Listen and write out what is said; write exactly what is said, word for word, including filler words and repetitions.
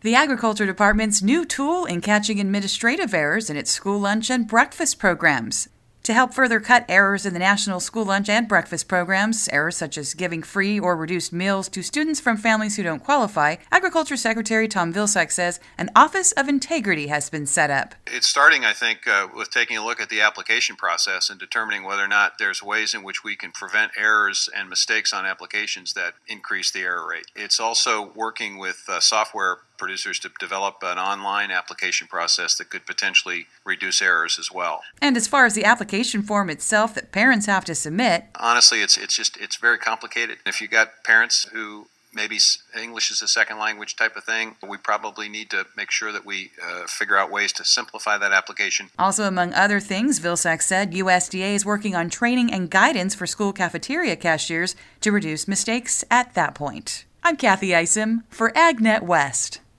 The Agriculture Department's new tool in catching administrative errors in its school lunch and breakfast programs. To help further cut errors in the national school lunch and breakfast programs, errors such as giving free or reduced meals to students from families who don't qualify, Agriculture Secretary Tom Vilsack says an Office of Integrity has been set up. It's starting, I think, uh, with taking a look at the application process and determining whether or not there's ways in which we can prevent errors and mistakes on applications that increase the error rate. It's also working with uh, software producers to develop an online application process that could potentially reduce errors as well. And as far as the application form itself that parents have to submit, honestly, it's it's just it's very complicated. If you got parents who maybe English is a second language type of thing, we probably need to make sure that we uh, figure out ways to simplify that application. Also, among other things, Vilsack said U S D A is working on training and guidance for school cafeteria cashiers to reduce mistakes at that point. I'm Kathy Isom for AgNet West.